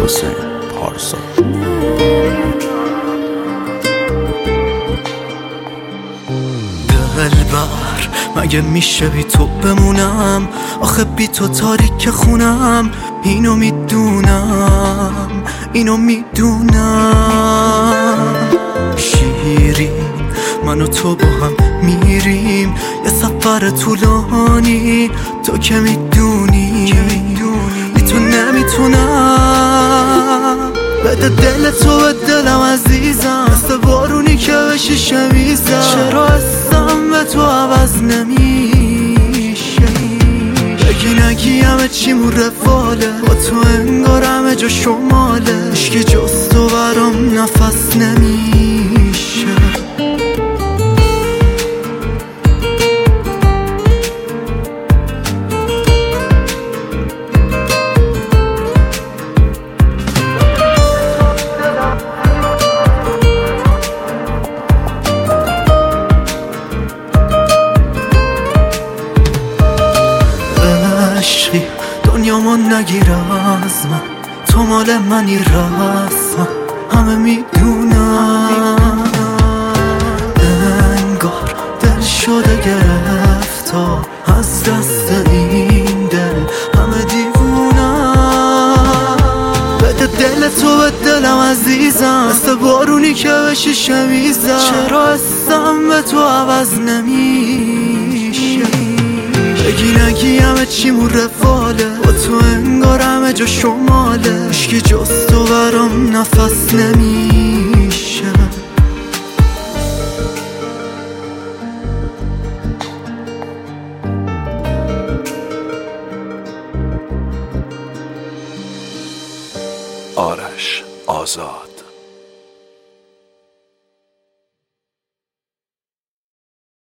حسین پارسا. دلبر مگه میشه بی تو بمونم؟ آخه بی تو تاریک خونم. اینو میدونم، اینو میدونم. شیرین من و تو با هم میریم یه سفر طولانی. تو که میدونی بی تو نمیتونم. بده دل تو به دلم عزیزم، مثل بارونی که بشی شمیزم. چرا هستم به تو عوض نمیشه؟ بگی نگی همه چیمون رفاله، با تو انگار همه جا شماله. عشقی جز تو برام نفس نمیشه. عشقی دنیا من نگیر از من، تو مال منی رسم. همه میدونم انگار دل شده گرفتا از دست این دل. همه دیوونم. بده دل تو به دلم عزیزم، مثل بارونی که بشی شمیزم. چرا هستم به تو عوض نمیشه؟ بگی نگی همه چیمون رفاله، با تو انگار همه جا شماله. عشقی جز تو برام نفس نمیشه. آرش آزاد.